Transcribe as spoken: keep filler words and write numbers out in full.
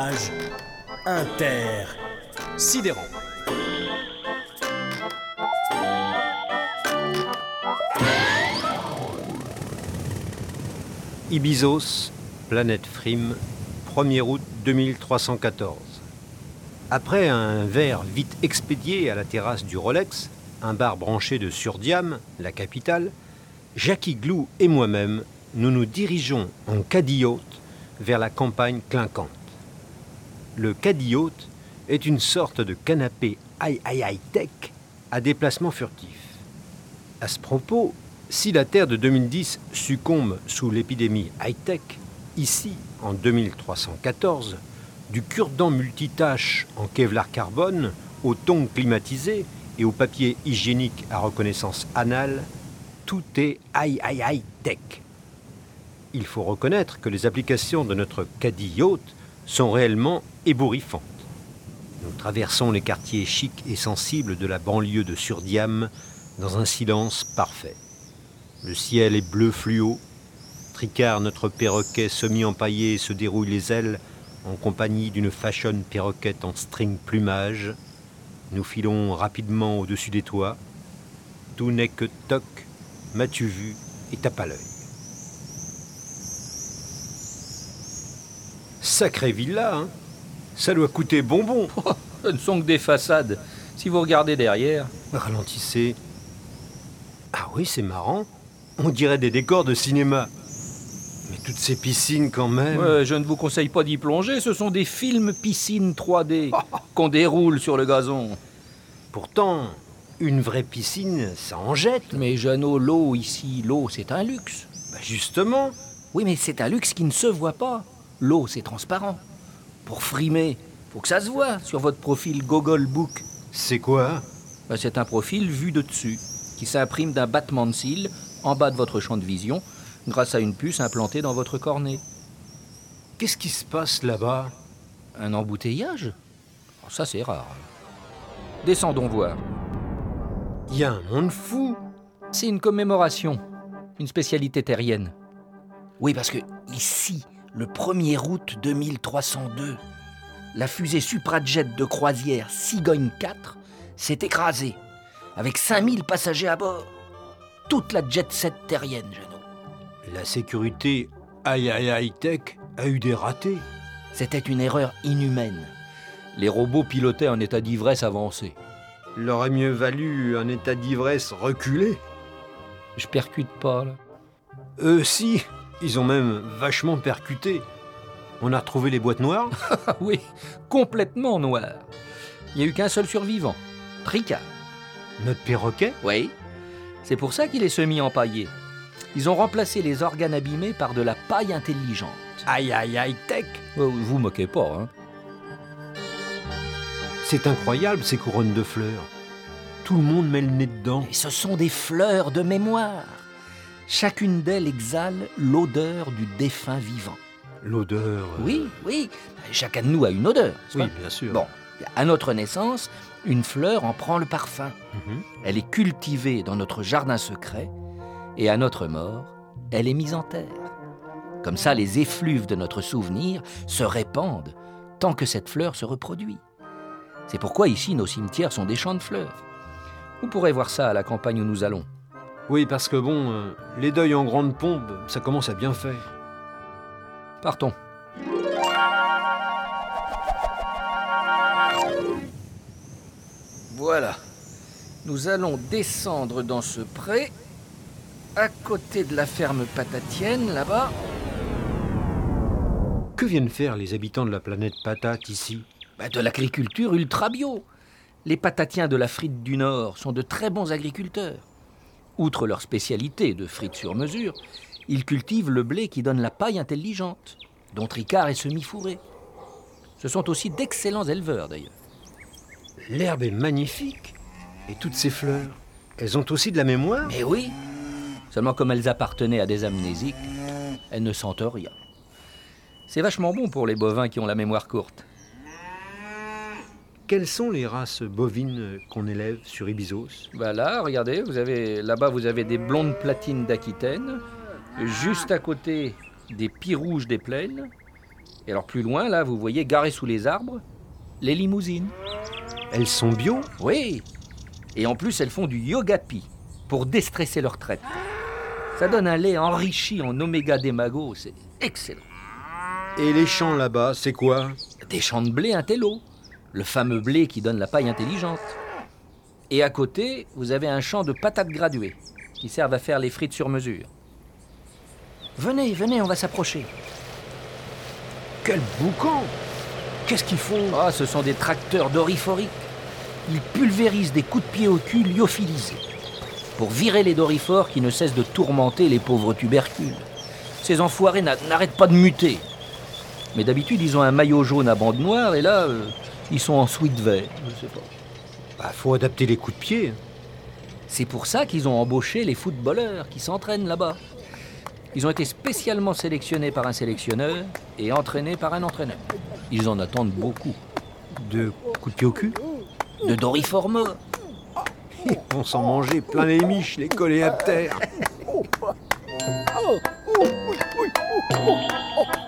fromage inter sidérant. Ibizos, planète Frim, premier août deux mille trois cent quatorze. Après un verre vite expédié à la terrasse du Rolex, un bar branché de Surdiam, la capitale, Jackie Glou et moi-même, nous nous dirigeons en caddie-haute vers la campagne clinquante. Le caddie-haute est une sorte de canapé high-high-high-tech à déplacement furtif. À ce propos, si la Terre de deux mille dix succombe sous l'épidémie high-tech, ici, en deux mille trois cent quatorze, du cure-dent multitâche en Kevlar carbone, aux tongs climatisés et au papier hygiénique à reconnaissance anale, tout est high-high-high-tech. Il faut reconnaître que les applications de notre caddie-haute sont réellement ébouriffantes. Nous traversons les quartiers chics et sensibles de la banlieue de Surdiam dans un silence parfait. Le ciel est bleu fluo. Tricard, notre perroquet semi-empaillé, se déroule les ailes en compagnie d'une fashion perroquette en string plumage. Nous filons rapidement au-dessus des toits. Tout n'est que toc, m'as-tu vu et tape à l'œil. Sacrée villa, hein. Ça doit coûter bonbon. Oh, ce ne sont que des façades. Si vous regardez derrière... Ralentissez. Ah oui, c'est marrant. On dirait des décors de cinéma. Mais toutes ces piscines quand même... Ouais, je ne vous conseille pas d'y plonger. Ce sont des films piscines trois D qu'on déroule sur le gazon. Pourtant, une vraie piscine, ça en jette. Mais Jeannot, l'eau ici, l'eau, c'est un luxe. Bah justement. Oui, mais c'est un luxe qui ne se voit pas. L'eau, c'est transparent. Pour frimer, faut que ça se voit sur votre profil Google Book. C'est quoi? Ben, c'est un profil vu de dessus, qui s'imprime d'un battement de cils en bas de votre champ de vision, grâce à une puce implantée dans votre cornée. Qu'est-ce qui se passe là-bas? Un embouteillage? Oh, ça, c'est rare. Descendons voir. Il y a un monde fou. C'est une commémoration, une spécialité terrienne. Oui, parce que ici, le premier août deux mille trois cent deux, la fusée Suprajet de croisière Cigogne quatre s'est écrasée, avec cinq mille passagers à bord. Toute la jet-set terrienne, Jeannot. La sécurité high-high-high-tech a eu des ratés. C'était une erreur inhumaine. Les robots pilotaient un état d'ivresse avancé. Il aurait mieux valu un état d'ivresse reculé. Je percute pas, là. Eux, si. Ils ont même vachement percuté. On a retrouvé les boîtes noires? Oui, complètement noires. Il n'y a eu qu'un seul survivant, Tricard. Notre perroquet? Oui. C'est pour ça qu'il est semi-empaillé. Ils ont remplacé les organes abîmés par de la paille intelligente. Aïe, aïe, aïe, tech. Oh, vous moquez pas, hein. C'est incroyable, ces couronnes de fleurs. Tout le monde met le nez dedans. Et ce sont des fleurs de mémoire. Chacune d'elles exhale l'odeur du défunt vivant. L'odeur... Euh... Oui, oui. Chacun de nous a une odeur. Oui, bien sûr. Bon, à notre naissance, une fleur en prend le parfum. Mm-hmm. Elle est cultivée dans notre jardin secret. Et à notre mort, elle est mise en terre. Comme ça, les effluves de notre souvenir se répandent tant que cette fleur se reproduit. C'est pourquoi ici, nos cimetières sont des champs de fleurs. Vous pourrez voir ça à la campagne où nous allons. Oui, parce que bon, euh, les deuils en grande pompe, ça commence à bien faire. Partons. Voilà. Nous allons descendre dans ce pré, à côté de la ferme patatienne, là-bas. Que viennent faire les habitants de la planète Patate ici? Bah, de l'agriculture ultra bio. Les patatiens de l'Afrique du Nord sont de très bons agriculteurs. Outre leur spécialité de frites sur mesure, ils cultivent le blé qui donne la paille intelligente, dont Tricard est semi-fourré. Ce sont aussi d'excellents éleveurs, d'ailleurs. L'herbe est magnifique. Et toutes ces fleurs, elles ont aussi de la mémoire? Mais oui. Seulement comme elles appartenaient à des amnésiques, elles ne sentent rien. C'est vachement bon pour les bovins qui ont la mémoire courte. Quelles sont les races bovines qu'on élève sur Ibizos? Bah là, regardez, vous avez, là-bas, vous avez des blondes platines d'Aquitaine, juste à côté, des pies rouges des plaines, Et alors plus loin, là, vous voyez garées sous les arbres, les limousines. Elles sont bio? Oui. Et en plus, elles font du yogapi pour déstresser leur traite. Ça donne un lait enrichi en oméga démago, c'est excellent. Et les champs là-bas, c'est quoi? Des champs de blé intello, le fameux blé qui donne la paille intelligente. Et à côté, vous avez un champ de patates graduées qui servent à faire les frites sur mesure. Venez, venez, on va s'approcher. Quel boucan! Qu'est-ce qu'ils font? Ah, ce sont des tracteurs doriforiques. Ils pulvérisent des coups de pied au cul lyophilisés pour virer les dorifores qui ne cessent de tourmenter les pauvres tubercules. Ces enfoirés n'a- n'arrêtent pas de muter. Mais d'habitude, ils ont un maillot jaune à bande noire et là, euh, ils sont en sweat vert, je sais pas. Bah, faut adapter les coups de pied. C'est pour ça qu'ils ont embauché les footballeurs qui s'entraînent là-bas. Ils ont été spécialement sélectionnés par un sélectionneur et entraînés par un entraîneur. Ils en attendent beaucoup. De coups de pied au cul? De dorifores morts. Ils vont s'en manger plein les miches, les coléoptères. Oh, oh, oh, oh, oh, oh, oh.